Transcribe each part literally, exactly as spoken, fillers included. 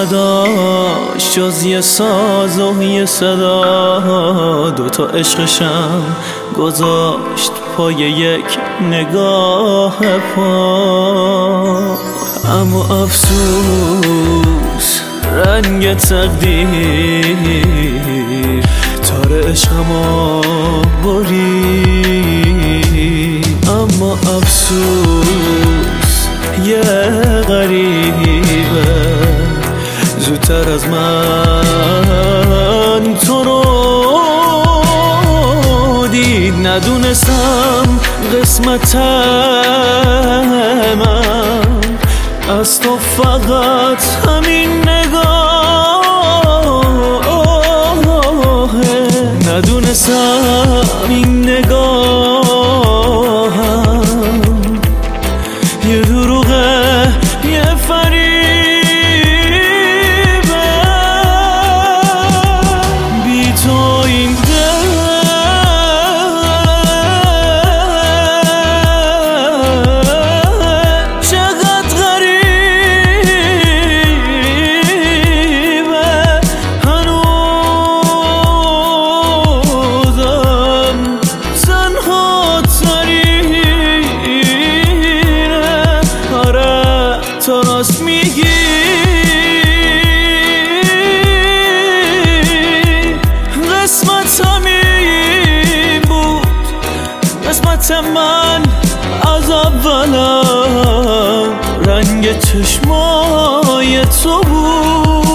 نداشت جز یه ساز و یه صدا، دوتا عشقشم گذاشت پای یک نگاه پا. اما افسوس رنگ تقدیر تار عشقمو برید. اما افسوس یه غریبه زودتر از من تو رو دید. ندونستم قسمت من از تو فقط همین نگاهه. ندونستم این نگاهم یه دروغه، یه فریبه. بی تو این دل چقدر غریبه. هنوزم تنها ترینه. آره تو راست میگی، قسمت همین بود، قسمت من از اولم رنگ چشمای تو بود.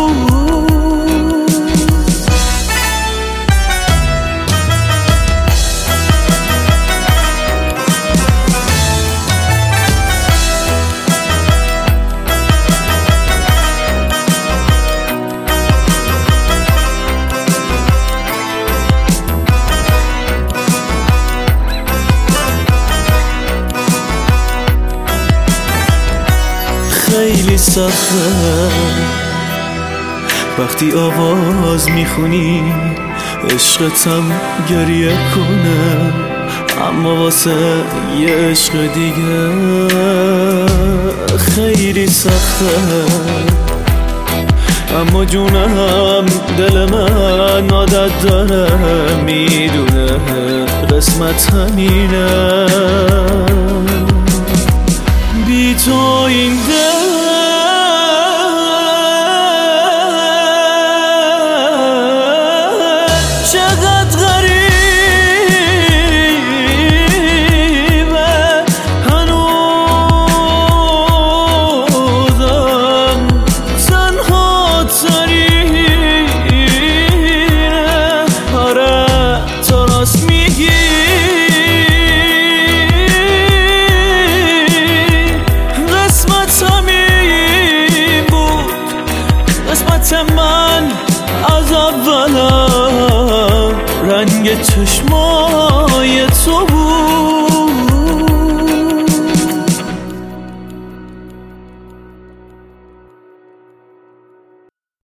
خیلی سخته وقتی آواز میخونی عشقتم گریه کنه، اما واسه یه عشق دیگه خیلی سخته. اما جونم دل من عادت داره میدونه قسمت همینه. بی تو این دل چقدر غریبه. هنوزم تنها ترینه. آره تو راست میگی، قسمت همین بود، قسمت من از اولم رنگ چشمای تو بود.